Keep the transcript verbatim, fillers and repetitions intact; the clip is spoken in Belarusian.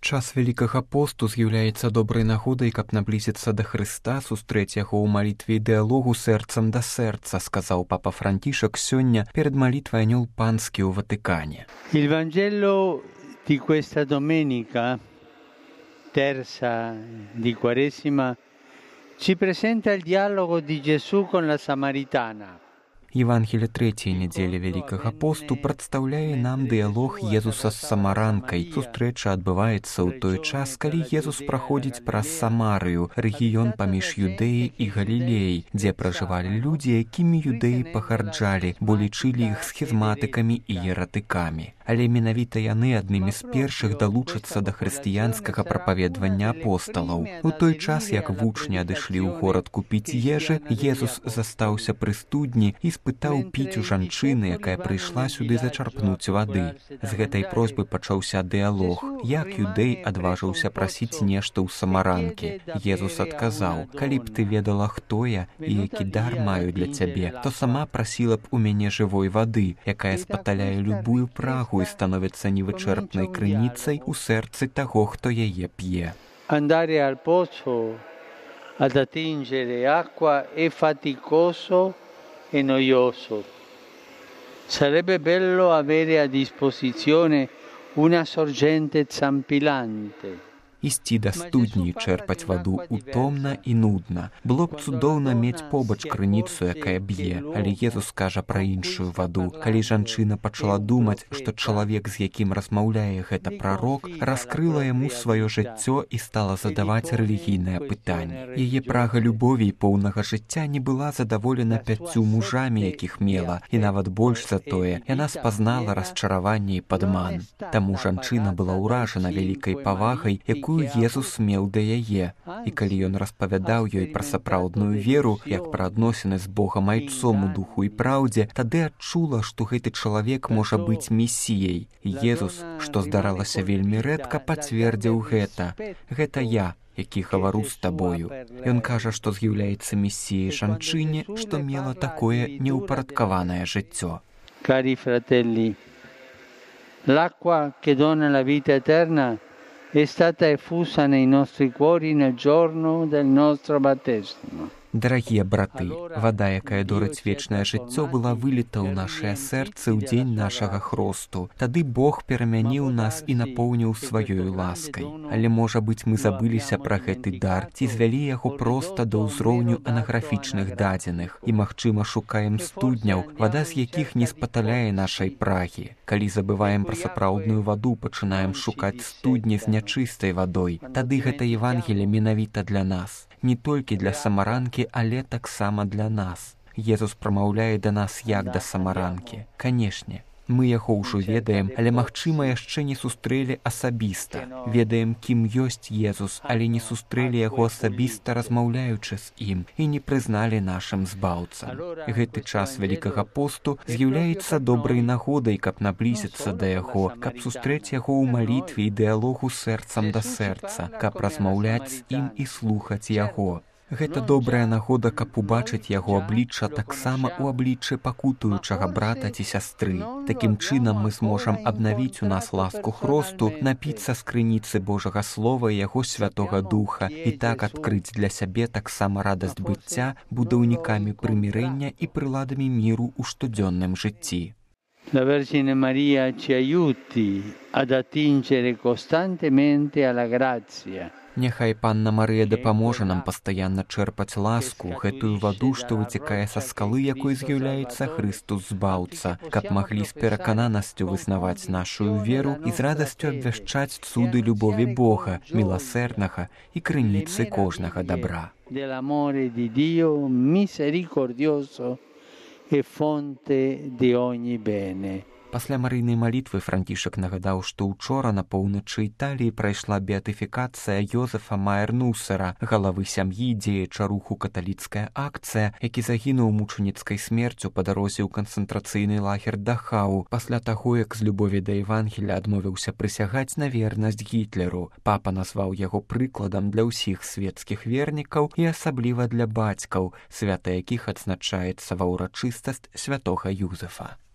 Час Вялікага посту з'яўляецца добрай нагодай, каб наблізіцца да Хрыста, сустрэць яго ў малітве і дыялогу сэрцам да сэрца, сказаў папа Францішак сёння перад малітвай Анёл Панскі ў Ватыкане. Il Vangelo di questa domenica, terza di Quaresima, ci presenta il dialogo di Gesù con la Samaritana. Евангелие трэцяй нядзелі Вялікага посту прадстаўляе нам дыялог Езуса з самаранкай. Сустрэча адбываецца ў той час, калі Езус праходзіць праз Самарыю, рэгіён паміж Юдэяй і Галілеяй, дзе пражывалі людзі, якімі юдэі пагарджалі, бо лічылі іх схізматыкамі і ератыкамі. Але менавіта яны аднымі з першых далучацца да хрысціянскага прапаведвання апосталаў. У той час, як вучні адышлі ў горад купіць ежы, Езус застаўся пры студні і спытаў піць у жанчыны, якая прыйшла сюды зачарпнуць вады. З гэтай просьбы пачаўся дыялог. Як юдэй адважыўся прасіць нешта ў самаранкі? Езус адказаў: «Калі б ты ведала, хто я і які дар маю для цябе, то сама прасіла б у мяне жывой вады, якая спаталяе любую прагу і становіцца невычэрпнай крыніцай у сэрцы таго, хто яе п'е». Andare al pozzo ad attingere acqua è faticoso e noioso. Sarebbe bello avere a disposizione una sorgente zampillante. Ісці да студні і чэрпаць ваду утомна і нудна. Было б цудоўна мець побач крыніцу, якая б'е, але Езус кажа пра іншую ваду. Калі жанчына пачала думаць, што чалавек, з якім размаўляе гэта прарок, раскрыла яму сваё жыццё і стала задаваць рэлігійнае пытанне. Яе прага любові і поўнага жыцця не была задаволена пяццю мужамі, якіх мела, і нават больш за тое, яна спазнала расчараванне і падман. Таму жанчына была ўражана вялікай павагай, якую Езус меў да яе. І калі ён распавядаў ёй пра сапраўдную веру, як пра адносіны з Богам Айцом у духу і праўдзе, тады адчула, што гэты чалавек можа быць месіяй. Езус, што здаралася вельмі рэдка, пацвердзіў гэта. Гэта я, які гавару з табою. Ён кажа, што з'яўляецца месіяй жанчыне, што мела такое неўпарадкаванае жыццё. Cari fratelli, l'acqua che dona la vita eterna è stata effusa nei nostri cuori nel giorno del nostro battesimo. Дарагія браты, вада, якая дорыць вечнае жыццё, была выліта ў нашыя сэрцы ў дзень нашага хросту. Тады Бог перамяніў нас і напоўніў сваёй ласкай. Але, можа быць, мы забыліся пра гэты дар, ці звялі яго проста да ўзроўню анаграфічных дадзеных. І, магчыма, шукаем студняў, вада з якіх не спаталяе нашай прагі. Калі забываем пра сапраўдную ваду, пачынаем шукаць студні з нячыстай вадой. Тады гэта Евангелие менавіта для нас. Не толькі для самаранкі, але таксама для нас. Езус прамаўляе да нас як да самаранкі. Канешне, мы яго ўжо ведаем, але, магчыма, яшчэ не сустрэлі асабіста. Ведаем, кім ёсць Езус, але не сустрэлі яго асабіста, размаўляючы з ім, і не прызналі нашым збаўцам. Гэты час Вялікага посту з'яўляецца добрай нагодай, каб наблізіцца да яго, каб сустрэць яго ў малітве і дыялогу сэрцам да сэрца, каб размаўляць з ім і слухаць яго. Гэта добрая нагода, каб убачыць яго аблічча таксама ў абліччы пакутуючага брата ці сястры. Такім чынам мы зможам абнавіць у нас ласку хросту, напіцца з крыніцы Божага Слова і яго Святога Духа і так адкрыць для сябе таксама радасць быцця будаўнікамі прымірэння і прыладамі міру ў штодзённым жыцці. La Vergine Maria ci aiuti ad attingere costantemente alla grazia. Няхай Панна Марыя дапаможа нам пастаянна чэрпаць ласку, гэтую ваду, што выцякае са скалы, якой з'яўляецца Хрыстус Збаўца, каб маглі з перакананасцю вызнаваць нашую веру і з радасцю абвяшчаць цуды любові Бога, міласэрнага і крыніцы кожнага дабра. Dell'amore di Dio misericordioso e fonte di ogni bene. Пасля марыйнай малітвы Францішак нагадаў, што ўчора на поўначы Італіі прайшла беатыфікацыя Йозефа Майер-Нуссера, галавы сям'і дзеяча руху «Каталіцкая акцыя», які загінуў мучаніцкай смерцю па дарозе ў канцэнтрацыйны лагер Дахау, пасля таго, як з любові да Евангеля адмовіўся прысягаць на вернасць Гітлеру. Папа назваў яго прыкладам для ўсіх свецкіх вернікаў і асабліва для бацькаў, свята якіх адзначаецца ва ўрачыстасць святога Юзефа.